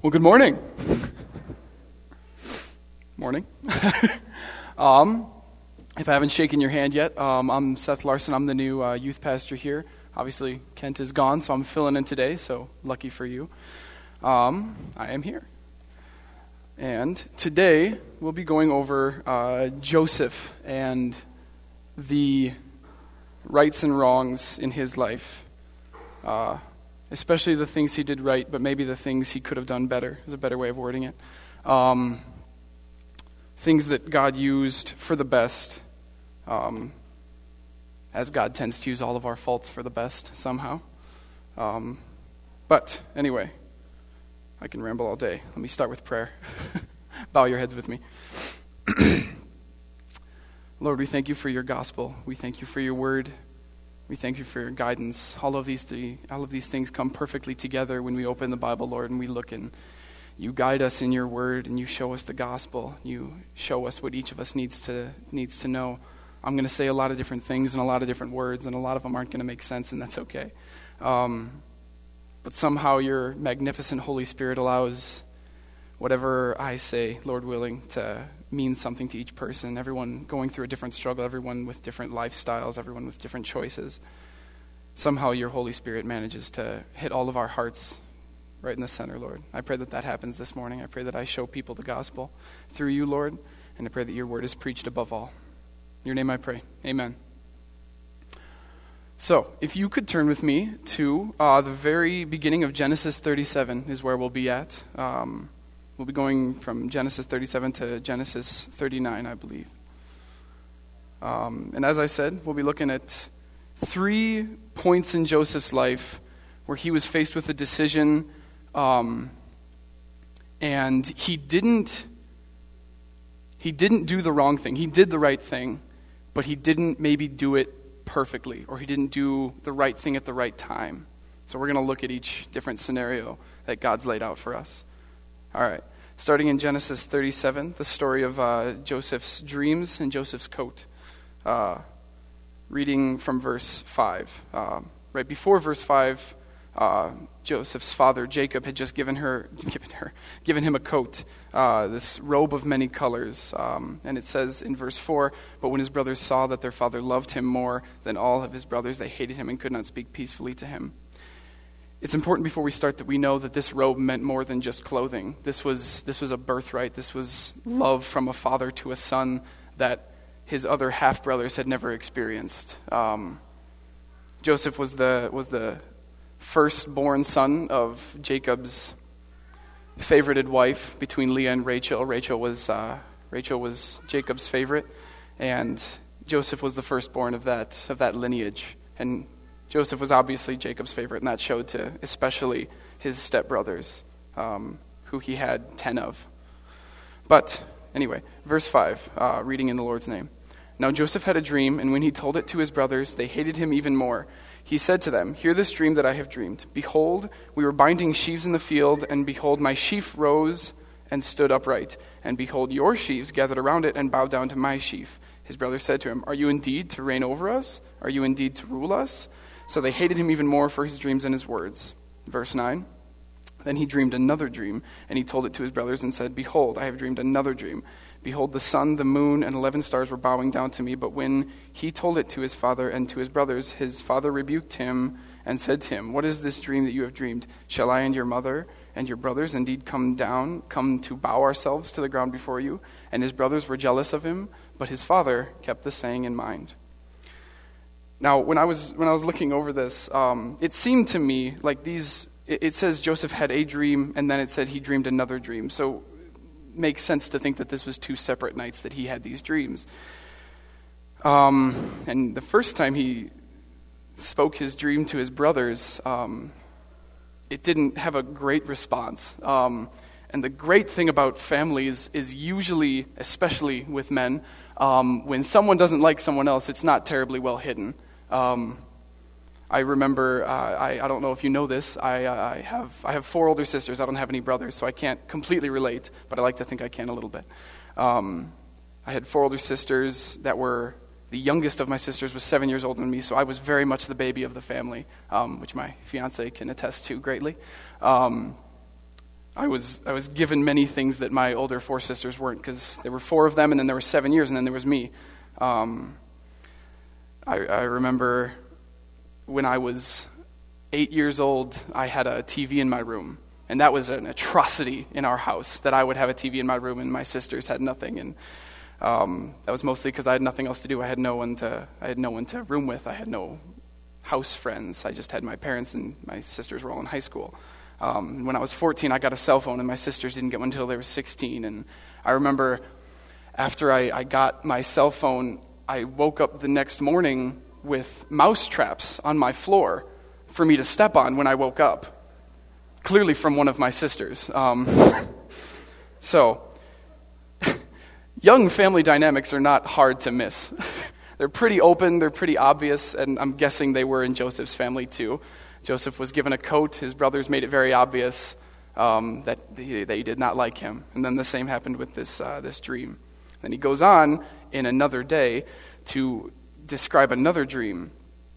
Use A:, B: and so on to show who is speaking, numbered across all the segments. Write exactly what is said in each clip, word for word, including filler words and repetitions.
A: Well, good morning. Morning. um, if I haven't shaken your hand yet, um, I'm Seth Larson. I'm the new uh, youth pastor here. Obviously, Kent is gone, so I'm filling in today, so lucky for you. Um, I am here. And today, we'll be going over uh, Joseph and the rights and wrongs in his life. Uh Especially the things he did right, but maybe the things he could have done better is a better way of wording it. Um, things that God used for the best, um, as God tends to use all of our faults for the best somehow. Um, but anyway, I can ramble all day. Let me start with prayer. Bow your heads with me. Lord, we thank you for your gospel. We thank you for your word. We thank you for your guidance. All of these three, all of these things come perfectly together when we open the Bible, Lord, and we look and you guide us in your word and you show us the gospel. You show us what each of us needs to needs to know. I'm going to say a lot of different things and a lot of different words, and a lot of them aren't going to make sense, and that's okay. Um, but somehow your magnificent Holy Spirit allows whatever I say, Lord willing, to mean something to each person, everyone going through a different struggle, everyone with different lifestyles, everyone with different choices. Somehow your Holy Spirit manages to hit all of our hearts right in the center, Lord. I pray that that happens this morning. I pray that I show people the gospel through you, Lord, and I pray that your word is preached above all. In your name I pray. Amen. So, if you could turn with me to uh, the very beginning of Genesis thirty-seven is where we'll be at. Um, We'll be going from Genesis thirty-seven to Genesis thirty-nine, I believe. Um, and as I said, we'll be looking at three points in Joseph's life where he was faced with a decision, um, and he didn't he didn't do the wrong thing. He did the right thing, but he didn't maybe do it perfectly, or he didn't do the right thing at the right time. So we're going to look at each different scenario that God's laid out for us. All right, starting in Genesis thirty-seven, the story of uh, Joseph's dreams and Joseph's coat. Uh, reading from verse five. Uh, right before verse five, uh, Joseph's father, Jacob, had just given her, given her, given him a coat, uh, this robe of many colors. Um, and it says in verse four, but when his brothers saw that their father loved him more than all of his brothers, they hated him and could not speak peacefully to him. It's important before we start that we know that this robe meant more than just clothing. This was this was a birthright. This was love from a father to a son that his other half-brothers had never experienced. Um, Joseph was the was the firstborn son of Jacob's favorited wife between Leah and Rachel. Rachel was uh, Rachel was Jacob's favorite, and Joseph was the firstborn of that of that lineage. And Joseph was obviously Jacob's favorite, and that showed to especially his stepbrothers, um, who he had ten of. But anyway, verse five, uh, reading in the Lord's name. Now Joseph had a dream, and when he told it to his brothers, they hated him even more. He said to them, hear this dream that I have dreamed. Behold, we were binding sheaves in the field, and behold, my sheaf rose and stood upright. And behold, your sheaves gathered around it and bowed down to my sheaf. His brothers said to him, are you indeed to reign over us? Are you indeed to rule us? So they hated him even more for his dreams and his words. Verse nine, then he dreamed another dream, and he told it to his brothers and said, behold, I have dreamed another dream. Behold, the sun, the moon, and eleven stars were bowing down to me. But when he told it to his father and to his brothers, his father rebuked him and said to him, what is this dream that you have dreamed? Shall I and your mother and your brothers indeed come down, come to bow ourselves to the ground before you? And his brothers were jealous of him, but his father kept the saying in mind. Now, when I was when I was looking over this, um, it seemed to me like these. It, it says Joseph had a dream, and then it said he dreamed another dream. So, it makes sense to think that this was two separate nights that he had these dreams. Um, and the first time he spoke his dream to his brothers, um, it didn't have a great response. Um, and the great thing about families is usually, especially with men, um, when someone doesn't like someone else, it's not terribly well hidden. Um, I remember, uh, I, I don't know if you know this, I, uh, I have I have four older sisters. I don't have any brothers, so I can't completely relate, but I like to think I can a little bit. Um, I had four older sisters that were, the youngest of my sisters was seven years older than me, so I was very much the baby of the family, um, which my fiance can attest to greatly. Um, I was I was given many things that my older four sisters weren't, because there were four of them, and then there were seven years, and then there was me. Um, I, I remember when I was eight years old, I had a T V in my room, and that was an atrocity in our house, that I would have a T V in my room and my sisters had nothing. And um, that was mostly because I had nothing else to do. I had no one to I had no one to room with. I had no house friends. I just had my parents, and my sisters were all in high school. Um, when I was fourteen, I got a cell phone, and my sisters didn't get one until they were sixteen. And I remember after I, I got my cell phone, I woke up the next morning with mouse traps on my floor for me to step on when I woke up, clearly from one of my sisters. Um, so, young family dynamics are not hard to miss. They're pretty open, they're pretty obvious, and I'm guessing they were in Joseph's family too. Joseph was given a coat. His brothers made it very obvious um, that he, they did not like him. And then the same happened with this uh, this dream. Then he goes on in another day to describe another dream.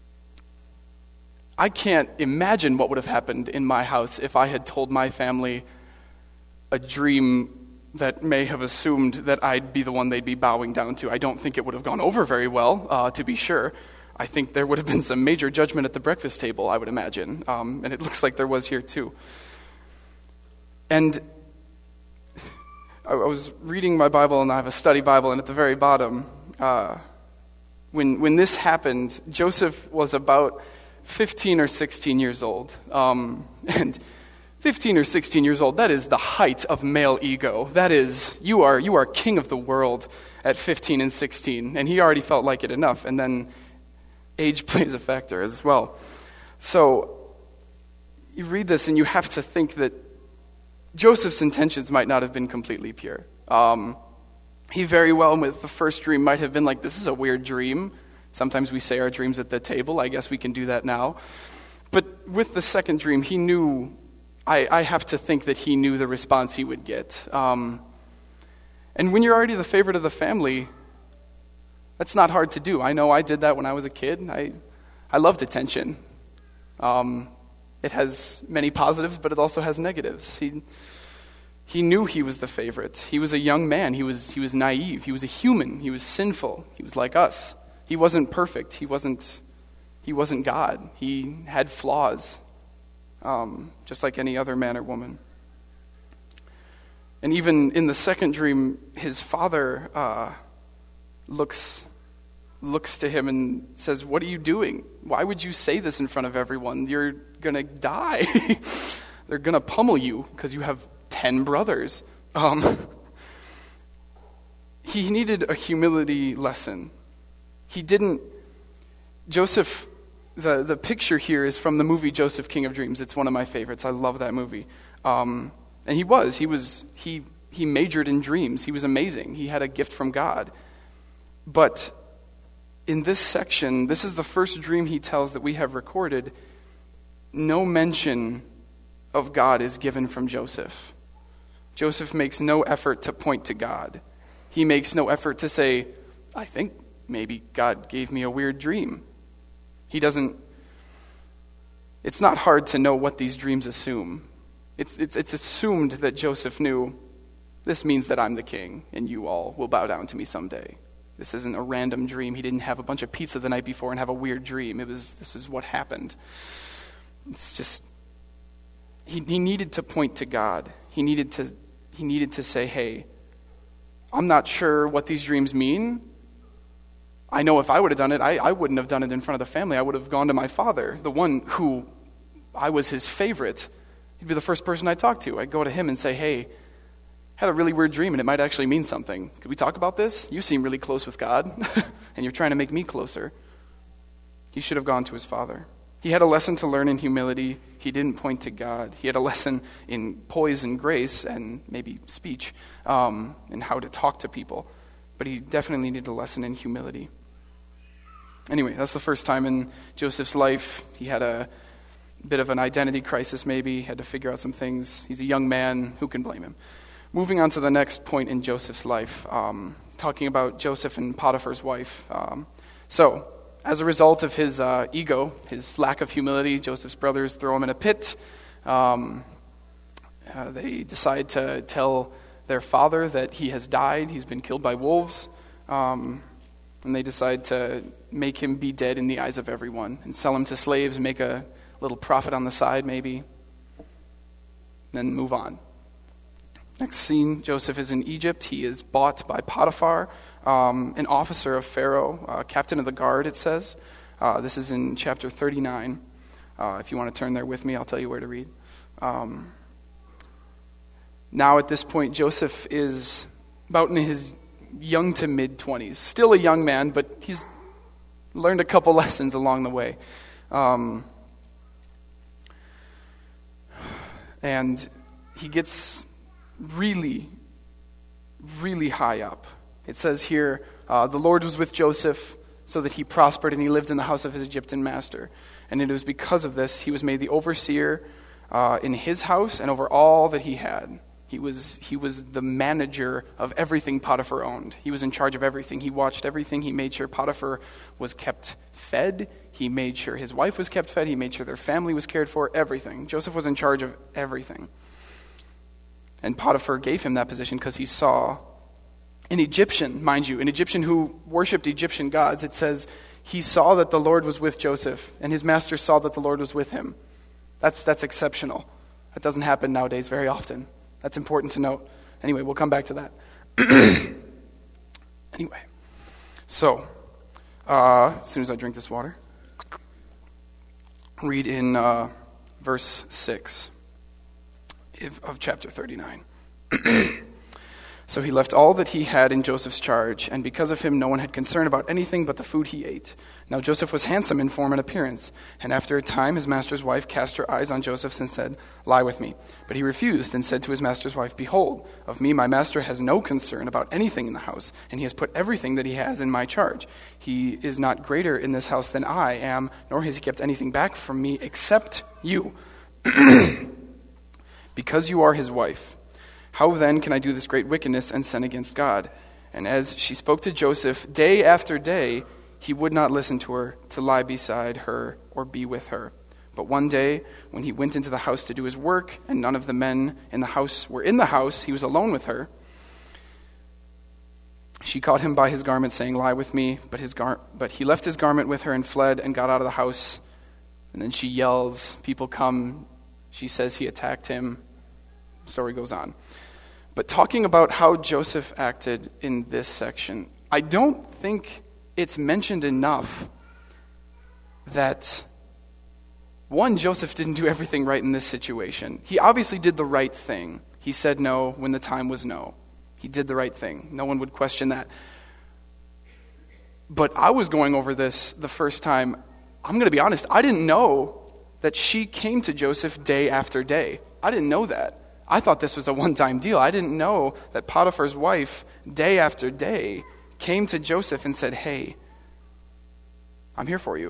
A: I can't imagine what would have happened in my house if I had told my family a dream that may have assumed that I'd be the one they'd be bowing down to. I don't think it would have gone over very well, uh, to be sure. I think there would have been some major judgment at the breakfast table, I would imagine. Um, and it looks like there was here too. And I was reading my Bible, and I have a study Bible, and at the very bottom, uh, when when this happened, Joseph was about fifteen or sixteen years old. Um, and fifteen or sixteen years old, that is the height of male ego. That is, you are you are king of the world at fifteen and sixteen. And he already felt like it enough. And then age plays a factor as well. So you read this and you have to think that Joseph's intentions might not have been completely pure. Um, he very well, with the first dream, might have been like, this is a weird dream. Sometimes we say our dreams at the table. I guess we can do that now. But with the second dream, he knew, I, I have to think that he knew the response he would get. Um, and when you're already the favorite of the family, that's not hard to do. I know I did that when I was a kid. I I loved attention. Um, it has many positives, but it also has negatives. He he knew he was the favorite. He was a young man. He was he was naive. He was a human. He was sinful. He was like us. He wasn't perfect. He wasn't he wasn't God. He had flaws, um, just like any other man or woman. And even in the second dream, his father uh, looks looks to him and says, "What are you doing? Why would you say this in front of everyone? You're going to die. They're going to pummel you because you have ten brothers." Um, he needed a humility lesson. He didn't... Joseph, the, the picture here is from the movie Joseph, King of Dreams. It's one of my favorites. I love that movie. Um, and he was. He was. He he majored in dreams. He was amazing. He had a gift from God. But in this section, this is the first dream he tells that we have recorded. No mention of God is given from Joseph. Joseph makes no effort to point to God. He makes no effort to say, I think maybe God gave me a weird dream. He doesn't... It's not hard to know what these dreams assume. It's, it's, it's assumed that Joseph knew, this means that I'm the king, and you all will bow down to me someday. This isn't a random dream. He didn't have a bunch of pizza the night before and have a weird dream. It was, this is what happened. It's just, he, he needed to point to God. He needed to, he needed to say, hey, I'm not sure what these dreams mean. I know if I would have done it, I, I wouldn't have done it in front of the family. I would have gone to my father, the one who I was his favorite. He'd be the first person I'd talk to. I'd go to him and say, hey, had a really weird dream, and it might actually mean something. Could we talk about this? You seem really close with God, and you're trying to make me closer. He should have gone to his father. He had a lesson to learn in humility. He didn't point to God. He had a lesson in poise and grace and maybe speech, um, and how to talk to people. But he definitely needed a lesson in humility. Anyway, that's the first time in Joseph's life. He had a bit of an identity crisis maybe. He had to figure out some things. He's a young man. Who can blame him? Moving on to the next point in Joseph's life, um, talking about Joseph and Potiphar's wife. Um, so, as a result of his uh, ego, his lack of humility, Joseph's brothers throw him in a pit. Um, Uh, they decide to tell their father that he has died, he's been killed by wolves, um, and they decide to make him be dead in the eyes of everyone and sell him to slaves, make a little profit on the side maybe, then move on. Next scene, Joseph is in Egypt. He is bought by Potiphar, um, an officer of Pharaoh, uh, captain of the guard, it says. Uh, this is in chapter thirty-nine. Uh, if you want to turn there with me, I'll tell you where to read. Um, now at this point, Joseph is about in his young to mid-twenties. Still a young man, but he's learned a couple lessons along the way. Um, and he gets really, really high up. It says here, uh, the Lord was with Joseph so that he prospered and he lived in the house of his Egyptian master. And it was because of this he was made the overseer uh, in his house and over all that he had. He was he was the manager of everything Potiphar owned. He was in charge of everything. He watched everything. He made sure Potiphar was kept fed. He made sure his wife was kept fed. He made sure their family was cared for, everything. Joseph was in charge of everything. And Potiphar gave him that position because he saw an Egyptian, mind you, an Egyptian who worshipped Egyptian gods. It says he saw that the Lord was with Joseph, and his master saw that the Lord was with him. That's that's exceptional. That doesn't happen nowadays very often. That's important to note. Anyway, we'll come back to that. Anyway, so uh, as soon as I drink this water, read in uh, verse six of chapter thirty-nine. So he left all that he had in Joseph's charge, and because of him no one had concern about anything but the food he ate. Now Joseph was handsome in form and appearance, and after a time his master's wife cast her eyes on Joseph and said, "Lie with me." But he refused and said to his master's wife, "Behold, of me my master has no concern about anything in the house, and he has put everything that he has in my charge. He is not greater in this house than I am, nor has he kept anything back from me except you, because you are his wife. How then can I do this great wickedness and sin against God?" And as she spoke to Joseph day after day, he would not listen to her to lie beside her or be with her. But one day, when he went into the house to do his work, and none of the men in the house were in the house, he was alone with her. She caught him by his garment, saying, "Lie with me." But his gar- but he left his garment with her and fled and got out of the house. And then she yells. People come. She says he attacked him. Story goes on. But talking about how Joseph acted in this section, I don't think it's mentioned enough that, one, Joseph didn't do everything right in this situation. He obviously did the right thing. He said no when the time was no. He did the right thing. No one would question that. But I was going over this the first time. I'm going to be honest, I didn't know that she came to Joseph day after day. I didn't know that. I thought this was a one-time deal. I didn't know that Potiphar's wife, day after day, came to Joseph and said, "Hey, I'm here for you."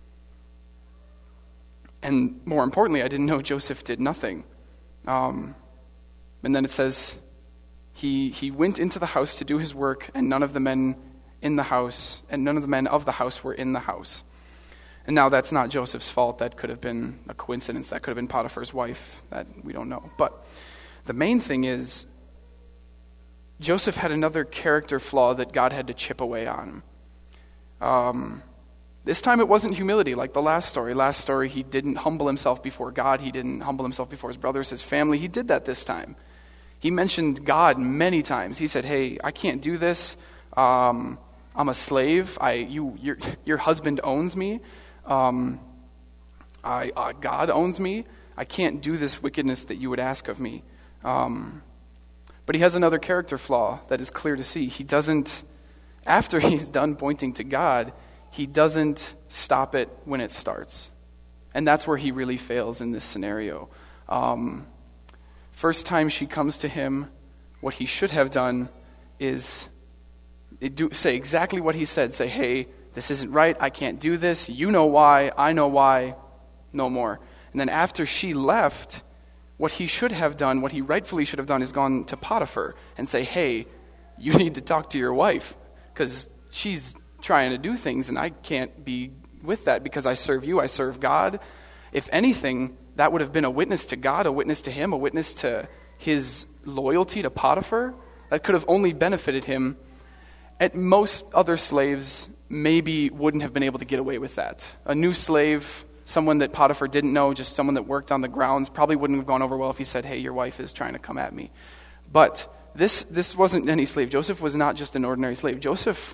A: And more importantly, I didn't know Joseph did nothing. Um, and then it says, he he went into the house to do his work, and none of the men in the house, and none of the men of the house were in the house. And now that's not Joseph's fault. That could have been a coincidence. That could have been Potiphar's wife. That we don't know. But the main thing is, Joseph had another character flaw that God had to chip away on. Um, this time it wasn't humility like the last story. Last story, he didn't humble himself before God. He didn't humble himself before his brothers, his family. He did that this time. He mentioned God many times. He said, "Hey, I can't do this. Um, I'm a slave. I, you, your, your husband owns me. Um, I, uh, God owns me. I can't do this wickedness that you would ask of me." Um, but he has another character flaw that is clear to see. He doesn't, after he's done pointing to God, he doesn't stop it when it starts. And that's where he really fails in this scenario. Um, first time she comes to him, what he should have done is do, say exactly what he said. Say, "Hey, this isn't right. I can't do this. You know why. I know why. No more." And then after she left, what he should have done, what he rightfully should have done, is gone to Potiphar and say, "Hey, you need to talk to your wife because she's trying to do things and I can't be with that because I serve you. I serve God." If anything, that would have been a witness to God, a witness to him, a witness to his loyalty to Potiphar. That could have only benefited him. And most other slaves maybe wouldn't have been able to get away with that. A new slave, someone that Potiphar didn't know, just someone that worked on the grounds, probably wouldn't have gone over well if he said, hey, your wife is trying to come at me. But this this wasn't any slave. Joseph was not just an ordinary slave. Joseph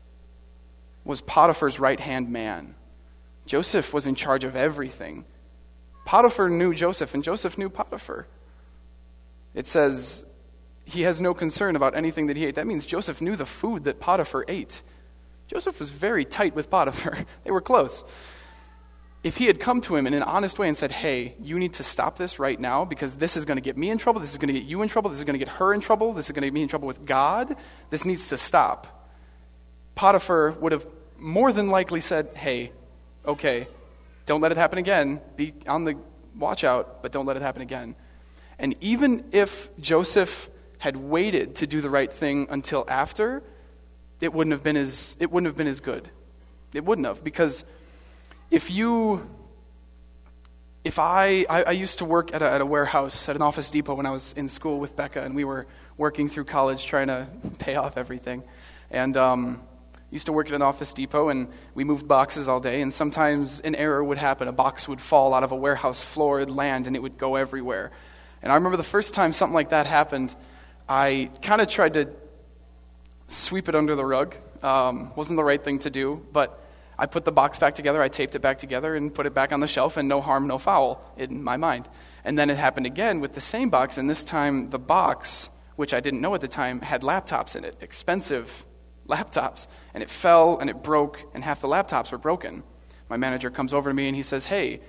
A: was Potiphar's right-hand man. Joseph was in charge of everything. Potiphar knew Joseph, and Joseph knew Potiphar. It says he has no concern about anything that he ate. That means Joseph knew the food that Potiphar ate. Joseph was very tight with Potiphar. They were close. If he had come to him in an honest way and said, hey, you need to stop this right now because this is going to get me in trouble, this is going to get you in trouble, this is going to get her in trouble, this is going to get me in trouble with God, this needs to stop. Potiphar would have more than likely said, hey, okay, don't let it happen again. Be on the watch out, but don't let it happen again. And even if Joseph had waited to do the right thing until after, it wouldn't have been as it wouldn't have been as good. It wouldn't have, because if you, if I, I, I used to work at a, at a warehouse, at an Office Depot when I was in school with Becca, and we were working through college trying to pay off everything. And um, used to work at an Office Depot, and we moved boxes all day, and sometimes an error would happen. A box would fall out of a warehouse floor, it'd land, and it would go everywhere. And I remember the first time something like that happened, I kind of tried to sweep it under the rug. Um, wasn't the right thing to do, but I put the box back together, I taped it back together, and put it back on the shelf, and no harm, no foul in my mind. And then it happened again with the same box, and this time the box, which I didn't know at the time, had laptops in it, expensive laptops. And it fell, and it broke, and half the laptops were broken. My manager comes over to me, and he says, hey,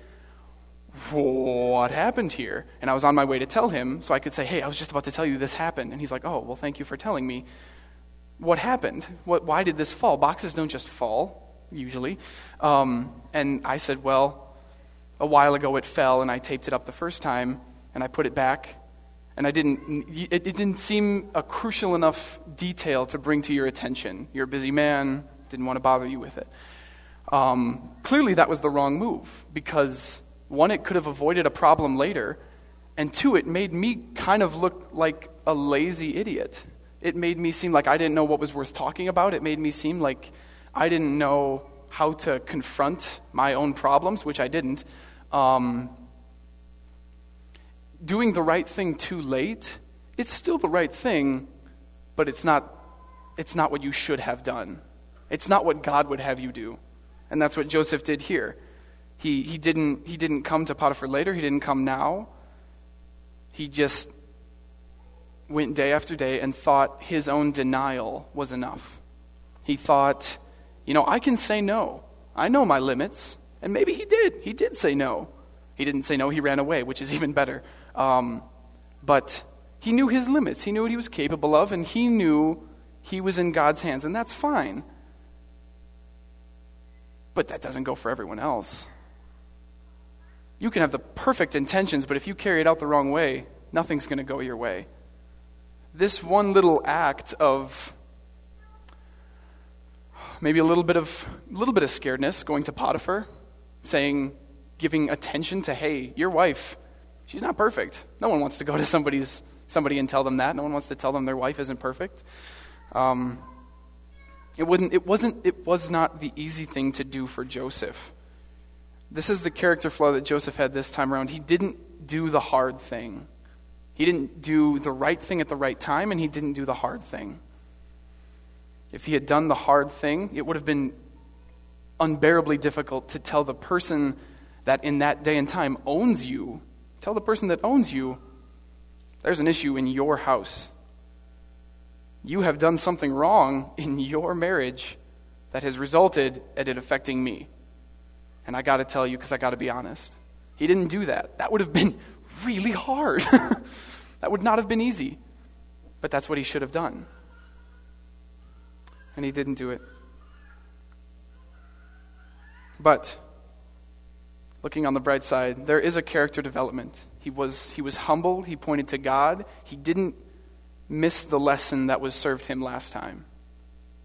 A: what happened here? And I was on my way to tell him, so I could say, hey, I was just about to tell you this happened. And he's like, oh, well, thank you for telling me. What happened? What? Why did this fall? Boxes don't just fall, usually. Um, and I said, well, a while ago it fell, and I taped it up the first time, and I put it back, and I didn't. It, it didn't seem a crucial enough detail to bring to your attention. You're a busy man, didn't want to bother you with it. Um, clearly that was the wrong move, because one, it could have avoided a problem later, and two, it made me kind of look like a lazy idiot. It made me seem like I didn't know what was worth talking about. It made me seem like I didn't know how to confront my own problems, which I didn't. Um, doing the right thing too late, it's still the right thing, but it's not, it's not what you should have done. It's not what God would have you do. And that's what Joseph did here. He he didn't he didn't come to Potiphar later. He didn't come now. He just went day after day and thought his own denial was enough. He thought, you know, I can say no. I know my limits. And maybe he did. He did say no. He didn't say no. He ran away, which is even better. Um, but he knew his limits. He knew what he was capable of, and he knew he was in God's hands, and that's fine. But that doesn't go for everyone else. You can have the perfect intentions, but if you carry it out the wrong way, nothing's going to go your way. This one little act of maybe a little bit of a little bit of scaredness, going to Potiphar, saying, giving attention to, hey, your wife, she's not perfect. No one wants to go to somebody's somebody and tell them that. No one wants to tell them their wife isn't perfect. Um, it wouldn't. It wasn't. It was not the easy thing to do for Joseph. This is the character flaw that Joseph had this time around. He didn't do the hard thing. He didn't do the right thing at the right time, and he didn't do the hard thing. If he had done the hard thing, it would have been unbearably difficult to tell the person that in that day and time owns you, tell the person that owns you, there's an issue in your house. You have done something wrong in your marriage that has resulted in it affecting me. And I got to tell you, because I got to be honest. He didn't do that. That would have been really hard. That would not have been easy. But that's what he should have done. And he didn't do it. But, looking on the bright side, there is a character development. He was he was humble. He pointed to God. He didn't miss the lesson that was served him last time,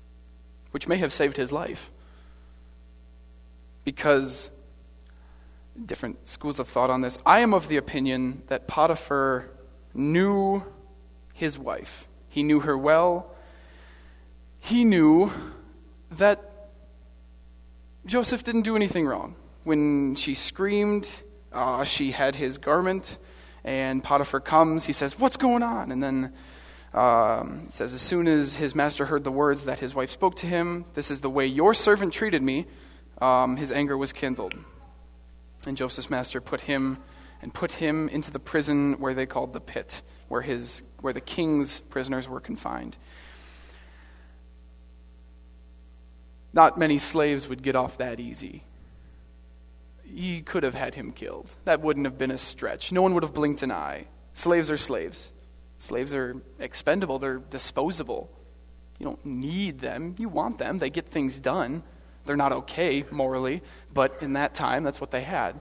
A: which may have saved his life. Because different schools of thought on this. I am of the opinion that Potiphar knew his wife. He knew her well. He knew that Joseph didn't do anything wrong. When she screamed, uh, she had his garment, and Potiphar comes. He says, "What's going on?" And then um, it says, as soon as his master heard the words that his wife spoke to him, "This is the way your servant treated me," um, his anger was kindled. And Joseph's master put him and put him into the prison where they called the pit, where his where the king's prisoners were confined. Not many slaves would get off that easy. He could have had him killed. That wouldn't have been a stretch. No one would have blinked an eye. Slaves are slaves. Slaves are expendable. They're disposable. You don't need them. You want them. They get things done. They're not okay morally, but in that time, that's what they had.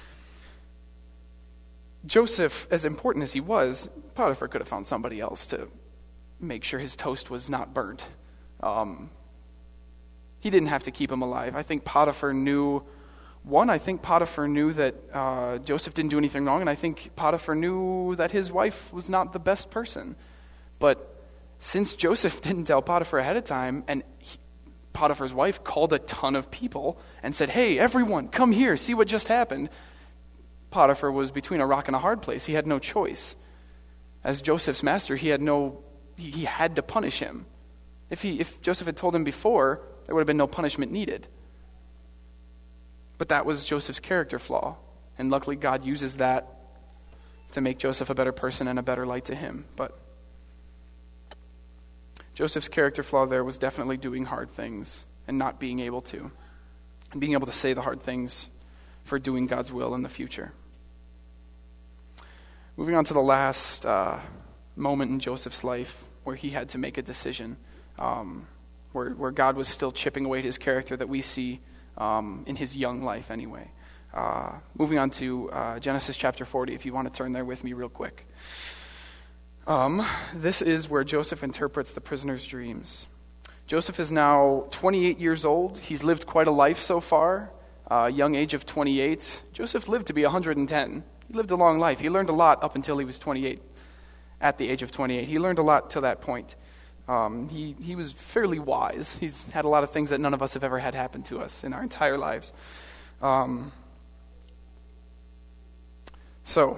A: Joseph, as important as he was, Potiphar could have found somebody else to make sure his toast was not burnt. Um, he didn't have to keep him alive. I think Potiphar knew, one, I think Potiphar knew that uh, Joseph didn't do anything wrong, and I think Potiphar knew that his wife was not the best person. But since Joseph didn't tell Potiphar ahead of time, and he, Potiphar's wife called a ton of people and said, "Hey, everyone, come here, see what just happened," Potiphar was between a rock and a hard place. He had no choice. As Joseph's master, he had no, he, he had to punish him. If he, if Joseph had told him before, there would have been no punishment needed. But that was Joseph's character flaw. And luckily God uses that to make Joseph a better person and a better light to him. But Joseph's character flaw there was definitely doing hard things and not being able to. And being able to say the hard things for doing God's will in the future. Moving on to the last uh, moment in Joseph's life where he had to make a decision. Um, where, where God was still chipping away at his character that we see um, in his young life anyway. Uh, moving on to uh, Genesis chapter forty, if you want to turn there with me real quick. Um, this is where Joseph interprets the prisoner's dreams. Joseph is now twenty-eight years old. He's lived quite a life so far. Uh, young age of twenty-eight. Joseph lived to be one hundred ten. He lived a long life. He learned a lot up until he was twenty-eight. At the age of twenty-eight. He learned a lot to that point. Um, he, he was fairly wise. He's had a lot of things that none of us have ever had happen to us in our entire lives. Um, so,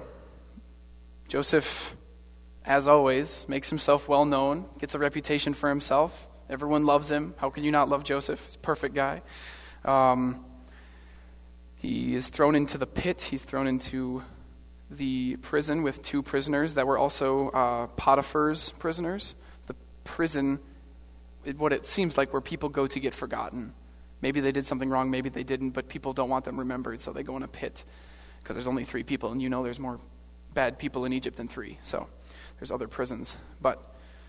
A: Joseph, as always, makes himself well known, gets a reputation for himself. Everyone loves him. How can you not love Joseph? He's a perfect guy. Um, he is thrown into the pit. He's thrown into the prison with two prisoners that were also uh, Potiphar's prisoners. The prison, it, what it seems like, where people go to get forgotten. Maybe they did something wrong, maybe they didn't, but people don't want them remembered, so they go in a pit. Because there's only three people, and you know there's more bad people in Egypt than three. So there's other prisons. But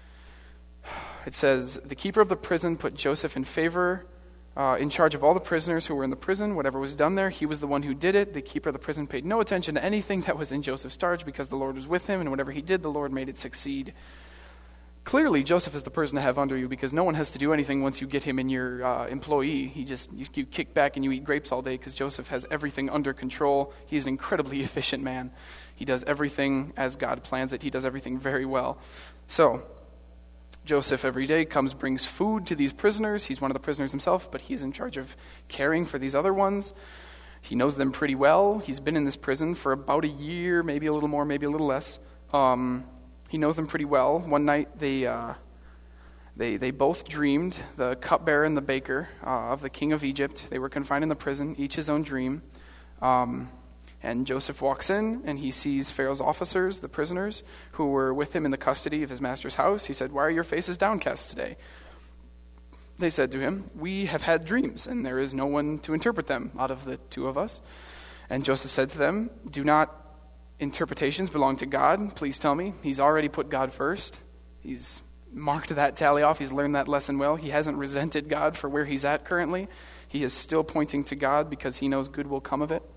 A: it says, the keeper of the prison put Joseph in favor, uh, in charge of all the prisoners who were in the prison. Whatever was done there, he was the one who did it. The keeper of the prison paid no attention to anything that was in Joseph's charge because the Lord was with him, and whatever he did, the Lord made it succeed. Clearly, Joseph is the person to have under you because no one has to do anything once you get him in your uh, employee. He just, you, you kick back and you eat grapes all day because Joseph has everything under control. He's an incredibly efficient man. He does everything as God plans it. He does everything very well. So, Joseph every day comes, brings food to these prisoners. He's one of the prisoners himself, but he's in charge of caring for these other ones. He knows them pretty well. He's been in this prison for about a year, maybe a little more, maybe a little less. Um... He knows them pretty well. One night, they uh, they they both dreamed, the cupbearer and the baker, uh, of the king of Egypt. They were confined in the prison, each his own dream. Um, and Joseph walks in, and he sees Pharaoh's officers, the prisoners, who were with him in the custody of his master's house. He said, "Why are your faces downcast today?" They said to him, "We have had dreams, and there is no one to interpret them out of the two of us." And Joseph said to them, "Do not interpretations belong to God? Please tell me." He's already put God first. He's marked that tally off. He's learned that lesson well. He hasn't resented God for where he's at currently. He is still pointing to God because he knows good will come of it.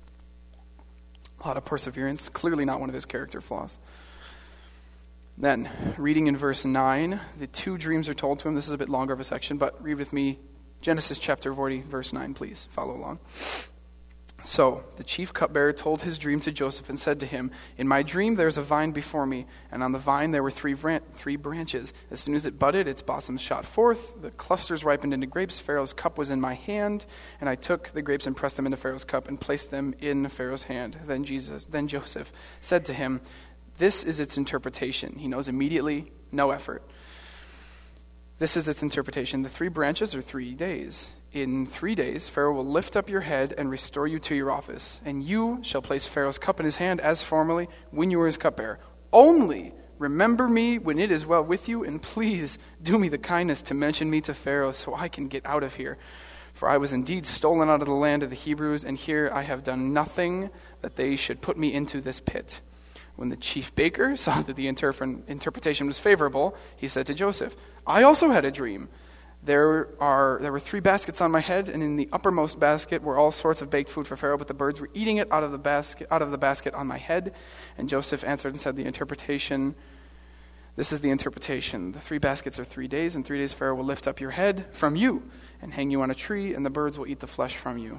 A: A lot of perseverance. Clearly not one of his character flaws. Then, reading in verse nine, the two dreams are told to him. This is a bit longer of a section, but read with me Genesis chapter forty, verse nine, please. Follow along. So the chief cupbearer told his dream to Joseph and said to him, "In my dream there is a vine before me, and on the vine there were three bran- three branches. As soon as it budded, its blossoms shot forth, the clusters ripened into grapes. Pharaoh's cup was in my hand, and I took the grapes and pressed them into Pharaoh's cup and placed them in Pharaoh's hand." Then Jesus, then Joseph said to him, "This is its interpretation." He knows immediately, no effort. This is its interpretation. The three branches are three days. In three days, Pharaoh will lift up your head and restore you to your office, and you shall place Pharaoh's cup in his hand as formerly when you were his cupbearer. Only remember me when it is well with you, and please do me the kindness to mention me to Pharaoh so I can get out of here. For I was indeed stolen out of the land of the Hebrews, and here I have done nothing that they should put me into this pit. When the chief baker saw that the interpre- interpretation was favorable, he said to Joseph, "I also had a dream. There are there were three baskets on my head, and in the uppermost basket were all sorts of baked food for Pharaoh, but the birds were eating it out of the basket out of the basket on my head." And Joseph answered and said, "The interpretation, this is the interpretation. The three baskets are three days, and three days Pharaoh will lift up your head from you and hang you on a tree, and the birds will eat the flesh from you."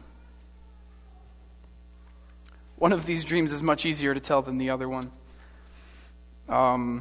A: One of these dreams is much easier to tell than the other one. Um,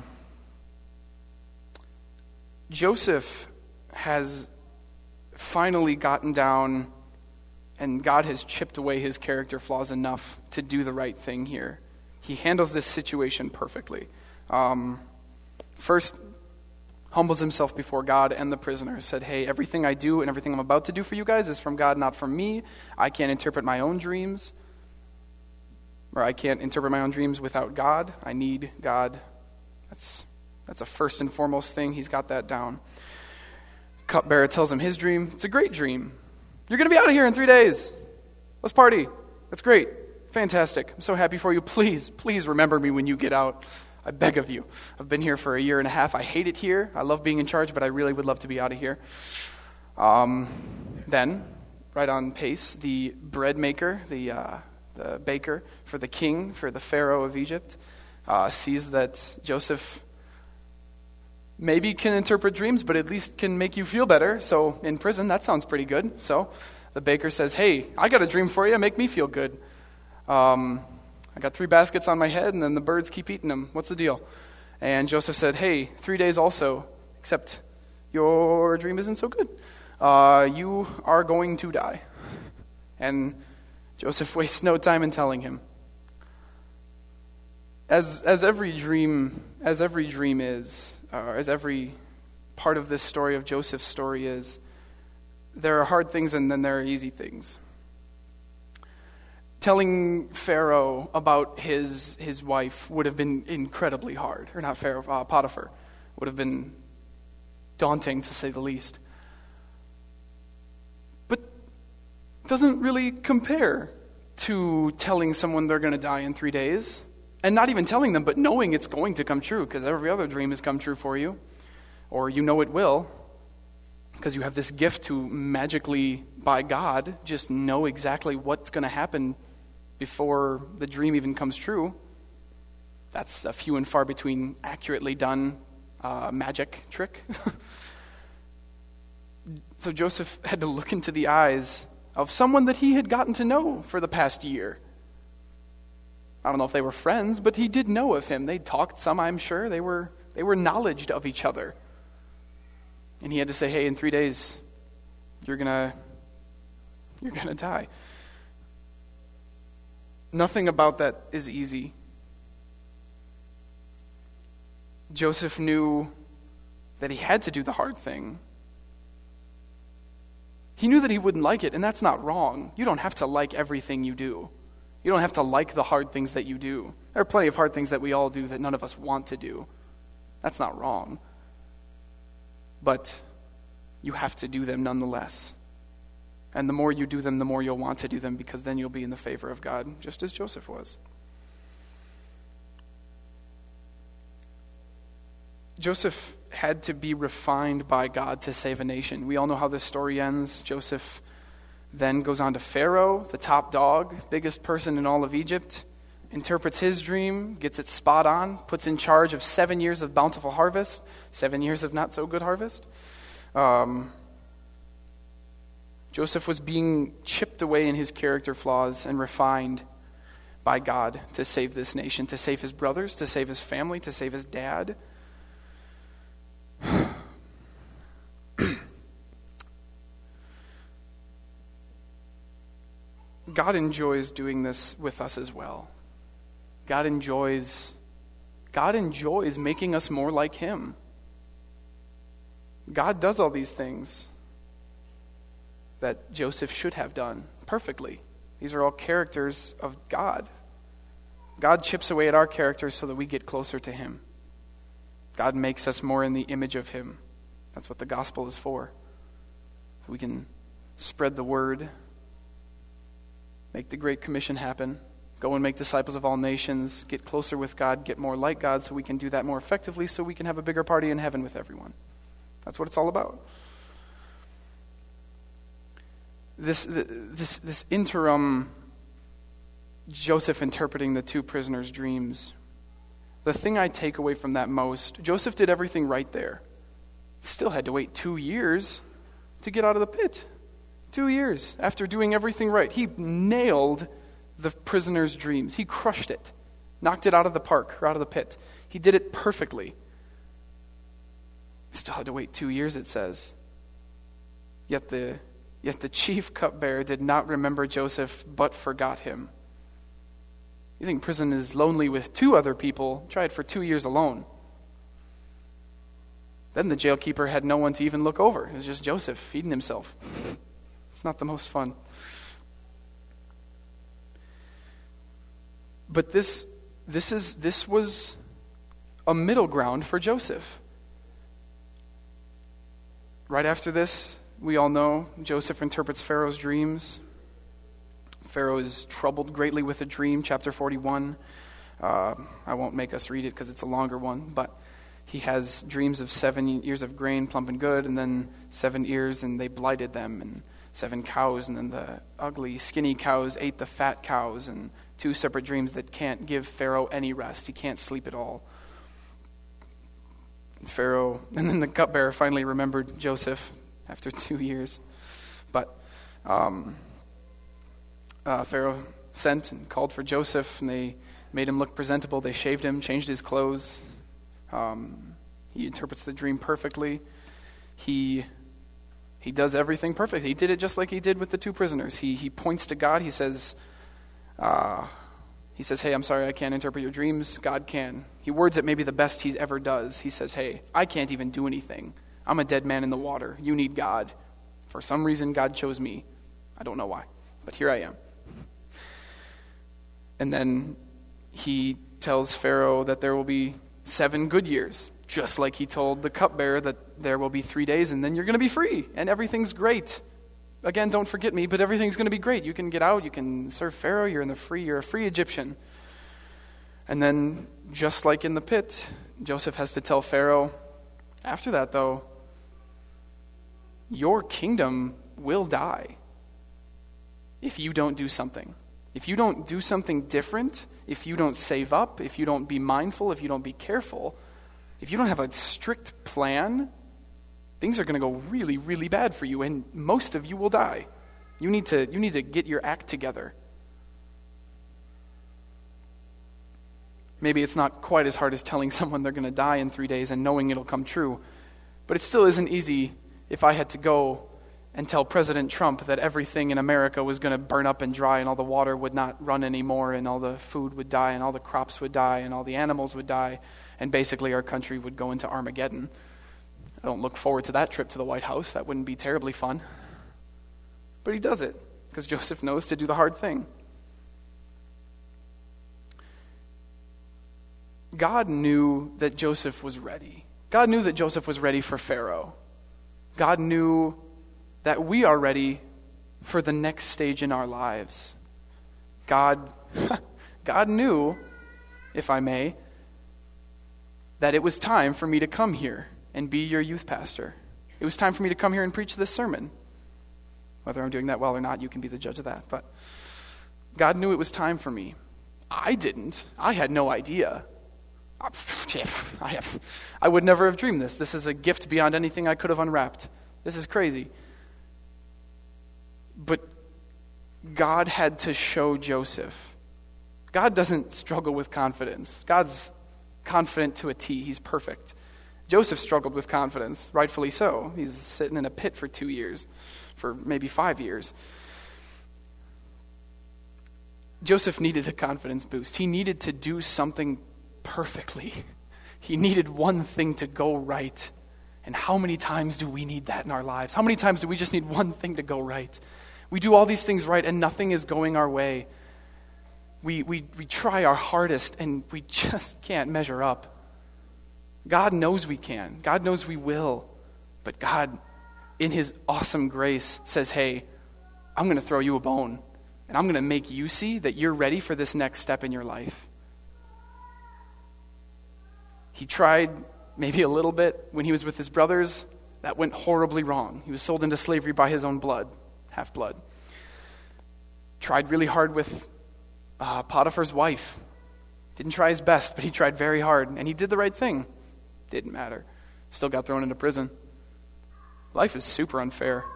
A: Joseph has finally gotten down, and God has chipped away his character flaws enough to do the right thing here. He handles this situation perfectly. Um, first, humbles himself before God and the prisoners, said, "Hey, everything I do and everything I'm about to do for you guys is from God, not from me. I can't interpret my own dreams, or I can't interpret my own dreams without God. I need God." That's that's a first and foremost thing. He's got that down. Cupbearer tells him his dream. It's a great dream. "You're going to be out of here in three days. Let's party. That's great. Fantastic. I'm so happy for you. Please, please remember me when you get out. I beg of you. I've been here for a year and a half. I hate it here. I love being in charge, but I really would love to be out of here." Um, then, right on pace, the bread maker, the uh, the baker for the king, for the Pharaoh of Egypt, uh, sees that Joseph maybe can interpret dreams, but at least can make you feel better. So in prison, that sounds pretty good. So the baker says, "Hey, I got a dream for you. Make me feel good. Um, I got three baskets on my head, and then the birds keep eating them. What's the deal?" And Joseph said, "Hey, three days also, except your dream isn't so good. Uh, you are going to die." And Joseph wastes no time in telling him. As as every dream, as every dream is, uh, as every part of this story of Joseph's story is, there are hard things and then there are easy things. Telling Pharaoh about his his wife would have been incredibly hard, or not Pharaoh, uh, Potiphar, would have been daunting to say the least. But it doesn't really compare to telling someone they're going to die in three days. And not even telling them, but knowing it's going to come true, because every other dream has come true for you. Or you know it will, because you have this gift to magically, by God, just know exactly what's going to happen before the dream even comes true. That's a few and far between accurately done uh, magic trick. So Joseph had to look into the eyes of someone that he had gotten to know for the past year. I don't know if they were friends, but he did know of him. They talked some, I'm sure. They were they were knowledged of each other. And he had to say, "Hey, in three days, you're gonna you're gonna die." Nothing about that is easy. Joseph knew that he had to do the hard thing. He knew that he wouldn't like it, and that's not wrong. You don't have to like everything you do. You don't have to like the hard things that you do. There are plenty of hard things that we all do that none of us want to do. That's not wrong. But you have to do them nonetheless. And the more you do them, the more you'll want to do them, because then you'll be in the favor of God, just as Joseph was. Joseph had to be refined by God to save a nation. We all know how this story ends. Joseph then goes on to Pharaoh, the top dog, biggest person in all of Egypt, interprets his dream, gets it spot on, puts in charge of seven years of bountiful harvest, seven years of not so good harvest. Um, Joseph was being chipped away in his character flaws and refined by God to save this nation, to save his brothers, to save his family, to save his dad. God enjoys doing this with us as well. God enjoys God enjoys making us more like him. God does all these things that Joseph should have done perfectly. These are all characters of God. God chips away at our characters so that we get closer to him. God makes us more in the image of him. That's what the gospel is for. So we can spread the word, make the Great Commission happen, go and make disciples of all nations, get closer with God, get more like God so we can do that more effectively so we can have a bigger party in heaven with everyone. That's what it's all about. This this this interim Joseph interpreting the two prisoners' dreams, the thing I take away from that most, Joseph did everything right there. Still had to wait two years to get out of the pit. Two years after doing everything right. He nailed the prisoner's dreams. He crushed it, knocked it out of the park, or out of the pit. He did it perfectly. Still had to wait two years, it says. Yet the Yet the chief cupbearer did not remember Joseph, but forgot him. You think prison is lonely with two other people? Try it for two years alone. Then the jailkeeper had no one to even look over. It was just Joseph feeding himself. It's not the most fun. But this, this is this was a middle ground for Joseph. Right after this, we all know Joseph interprets Pharaoh's dreams. Pharaoh is troubled greatly with a dream, chapter forty-one. Uh, I won't make us read it because it's a longer one, but he has dreams of seven ears of grain, plump and good, and then seven ears, and they blighted them, and seven cows, and then the ugly, skinny cows ate the fat cows, and two separate dreams that can't give Pharaoh any rest. He can't sleep at all. Pharaoh, and then the cupbearer finally remembered Joseph after two years. But um, uh, Pharaoh sent and called for Joseph, and they made him look presentable. They shaved him, changed his clothes. Um, he interprets the dream perfectly. He he does everything perfectly. He did it just like he did with the two prisoners. He he points to God. He says, uh, he says, hey, I'm sorry, I can't interpret your dreams. God can. He words it maybe the best he ever does. He says, hey, I can't even do anything. I'm a dead man in the water. You need God. For some reason, God chose me. I don't know why, but here I am. And then he tells Pharaoh that there will be seven good years, just like he told the cupbearer that there will be three days, and then you're going to be free, and everything's great. Again, don't forget me, but everything's going to be great. You can get out, you can serve Pharaoh, you're in the free, you're a free Egyptian. And then, just like in the pit, Joseph has to tell Pharaoh, after that though, your kingdom will die if you don't do something. If you don't do something different, if you don't save up, if you don't be mindful, if you don't be careful, if you don't have a strict plan, things are going to go really, really bad for you, and most of you will die. You need to, you need to get your act together. Maybe it's not quite as hard as telling someone they're going to die in three days and knowing it'll come true, but it still isn't easy if I had to go and tell President Trump that everything in America was going to burn up and dry and all the water would not run anymore and all the food would die and all the crops would die and all the animals would die and basically our country would go into Armageddon. I don't look forward to that trip to the White House. That wouldn't be terribly fun. But he does it because Joseph knows to do the hard thing. God knew that Joseph was ready. God knew that Joseph was ready for Pharaoh. God knew that we are ready for the next stage in our lives. God, God knew, if I may, that it was time for me to come here and be your youth pastor. It was time for me to come here and preach this sermon. Whether I'm doing that well or not, you can be the judge of that. But God knew it was time for me. I didn't. I had no idea. I have, I would never have dreamed this. This is a gift beyond anything I could have unwrapped. This is crazy. But God had to show Joseph. God doesn't struggle with confidence. God's confident to a T. He's perfect. Joseph struggled with confidence, rightfully so. He's sitting in a pit for two years, for maybe five years. Joseph needed a confidence boost. He needed to do something perfectly. He needed one thing to go right. And how many times do we need that in our lives? How many times do we just need one thing to go right? We do all these things right and nothing is going our way. We, we, we try our hardest and we just can't measure up. God knows we can. God knows we will. But God, in his awesome grace, says, hey, I'm going to throw you a bone. And I'm going to make you see that you're ready for this next step in your life. He tried maybe a little bit when he was with his brothers. That went horribly wrong. He was sold into slavery by his own blood, half-blood. Tried really hard with uh, Potiphar's wife. Didn't try his best, but he tried very hard. And he did the right thing. Didn't matter. Still got thrown into prison. Life is super unfair.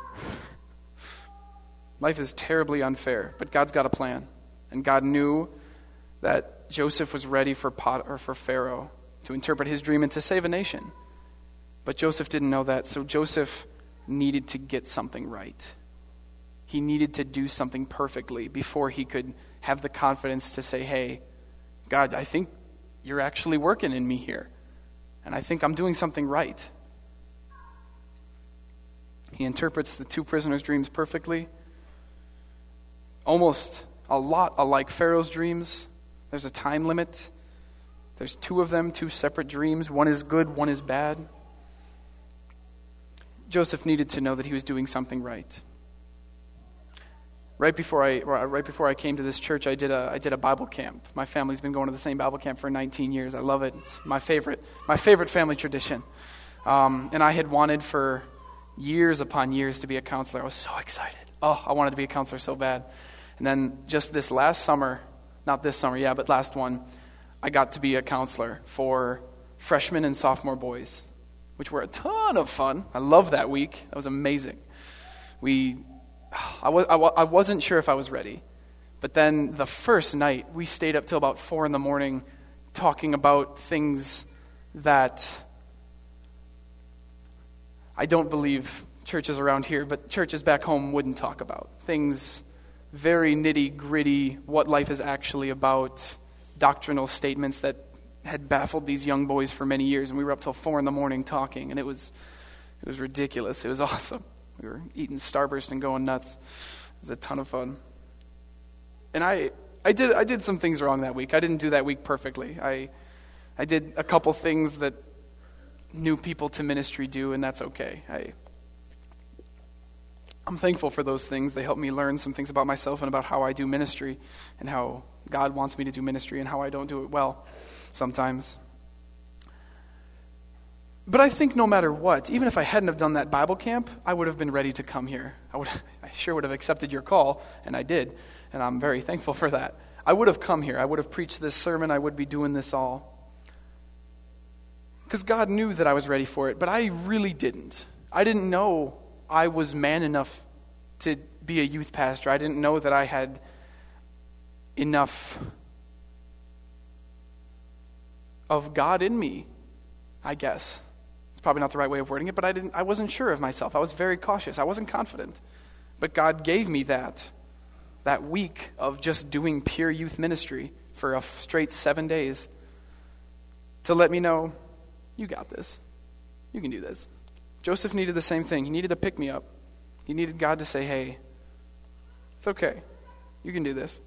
A: Life is terribly unfair, but God's got a plan. And God knew that Joseph was ready for Pot- or for Pharaoh to interpret his dream and to save a nation. But Joseph didn't know that, so Joseph needed to get something right. He needed to do something perfectly before he could have the confidence to say, hey, God, I think you're actually working in me here. And I think I'm doing something right. He interprets the two prisoners' dreams perfectly. Almost a lot alike Pharaoh's dreams. There's a time limit. There's two of them, two separate dreams. One is good, one is bad. Joseph needed to know that he was doing something right. Right before I right before I came to this church, I did a I did a Bible camp. My family's been going to the same Bible camp for nineteen years. I love it. It's my favorite my favorite family tradition. Um, and I had wanted for years upon years to be a counselor. I was so excited. Oh, I wanted to be a counselor so bad. And then just this last summer, not this summer, yeah, but last one, I got to be a counselor for freshmen and sophomore boys, which were a ton of fun. I love that week. That was amazing. We, I, was, I, I wasn't sure if I was ready. But then the first night, we stayed up till about four in the morning talking about things that I don't believe churches around here, but churches back home wouldn't talk about. Things very nitty-gritty, what life is actually about, doctrinal statements that had baffled these young boys for many years, and we were up till four in the morning talking, and it was it was ridiculous. It was awesome. We were eating Starburst and going nuts. It was a ton of fun. And I I did I did some things wrong that week. I didn't do that week perfectly. I I did a couple things that new people to ministry do, and that's okay. I I'm thankful for those things. They help me learn some things about myself and about how I do ministry and how God wants me to do ministry and how I don't do it well sometimes. But I think no matter what, even if I hadn't have done that Bible camp, I would have been ready to come here. I would, I sure would have accepted your call, and I did, and I'm very thankful for that. I would have come here. I would have preached this sermon. I would be doing this all. Because God knew that I was ready for it, but I really didn't. I didn't know I was man enough to be a youth pastor. I didn't know that I had enough of God in me, I guess. It's probably not the right way of wording it, but I didn't I wasn't sure of myself. I was very cautious. I wasn't confident. But God gave me that that week of just doing pure youth ministry for a straight seven days to let me know, you got this. You can do this. Joseph needed the same thing. He needed to pick me up. He needed God to say, hey, it's okay. You can do this.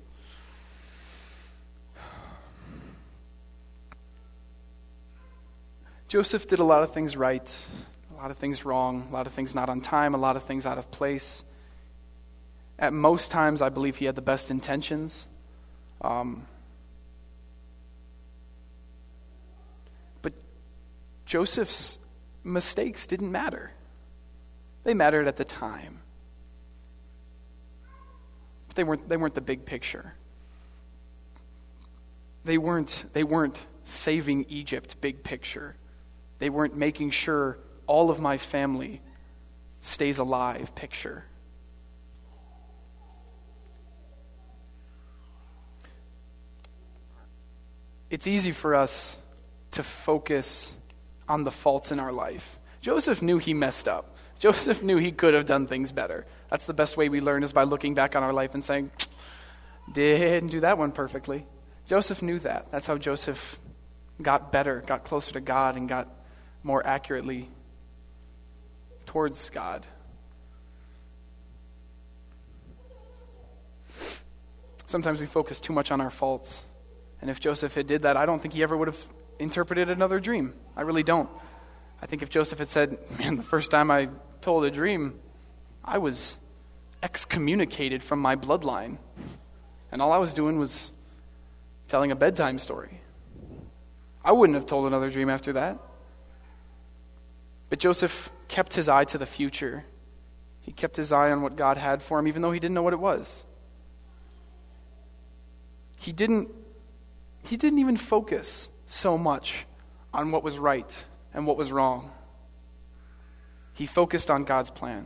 A: Joseph did a lot of things right, a lot of things wrong, a lot of things not on time, a lot of things out of place. At most times, I believe he had the best intentions. Um, but Joseph's mistakes didn't matter. They mattered at the time. But they weren't they weren't the big picture. They weren't they weren't saving Egypt big picture. They weren't making sure all of my family stays alive picture. it's easy for us to focus on the faults in our life. Joseph knew he messed up. Joseph knew he could have done things better. That's the best way we learn, is by looking back on our life and saying, didn't do that one perfectly. Joseph knew that. That's how Joseph got better, got closer to God, and got more accurately towards God. Sometimes we focus too much on our faults. And if Joseph had did that, I don't think he ever would have interpreted another dream. I really don't. I think if Joseph had said, man, the first time I told a dream, I was excommunicated from my bloodline. And all I was doing was telling a bedtime story. I wouldn't have told another dream after that. But Joseph kept his eye to the future. He kept his eye on what God had for him, even though he didn't know what it was. He didn't, he didn't even focus so much on what was right and what was wrong. He focused on God's plan.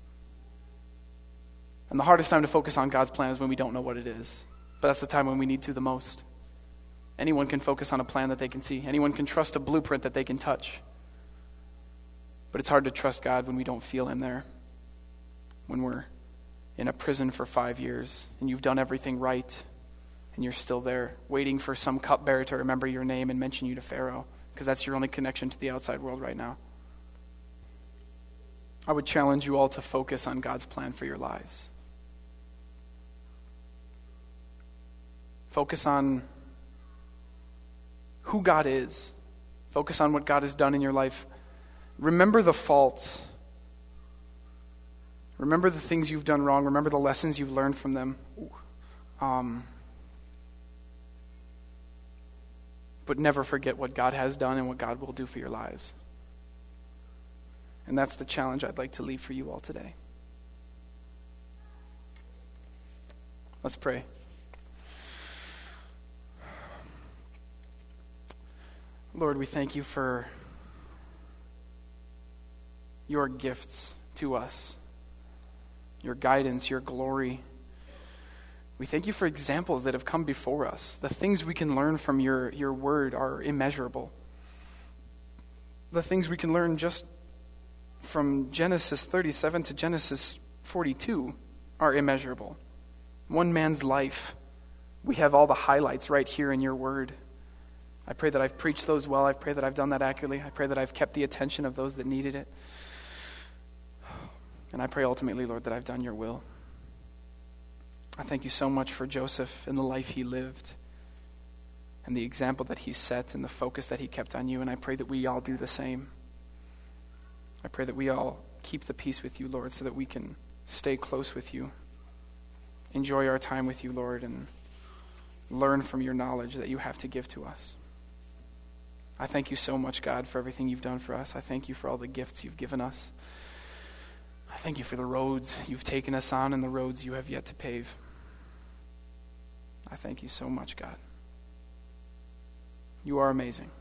A: And the hardest time to focus on God's plan is when we don't know what it is. But that's the time when we need to the most. Anyone can focus on a plan that they can see. Anyone can trust a blueprint that they can touch. But it's hard to trust God when we don't feel Him there. When we're in a prison for five years and you've done everything right, and you're still there waiting for some cupbearer to remember your name and mention you to Pharaoh, because that's your only connection to the outside world right now. I would challenge you all to focus on God's plan for your lives. Focus on who God is. Focus on what God has done in your life. Remember the faults. Remember the things you've done wrong. Remember the lessons you've learned from them. Um, but never forget what God has done and what God will do for your lives. And that's the challenge I'd like to leave for you all today. Let's pray. Lord, we thank you for your gifts to us, your guidance, your glory. We thank you for examples that have come before us. The things we can learn from your, your word are immeasurable. The things we can learn just from Genesis thirty-seven to Genesis forty-two are immeasurable. One man's life, we have all the highlights right here in your word. I pray that I've preached those well. I pray that I've done that accurately. I pray that I've kept the attention of those that needed it. And I pray ultimately, Lord, that I've done your will. I thank you so much for Joseph and the life he lived and the example that he set and the focus that he kept on you. And I pray that we all do the same. I pray that we all keep the peace with you, Lord, so that we can stay close with you, enjoy our time with you, Lord, and learn from your knowledge that you have to give to us. I thank you so much, God, for everything you've done for us. I thank you for all the gifts you've given us. I thank you for the roads you've taken us on and the roads you have yet to pave. I thank you so much, God. You are amazing.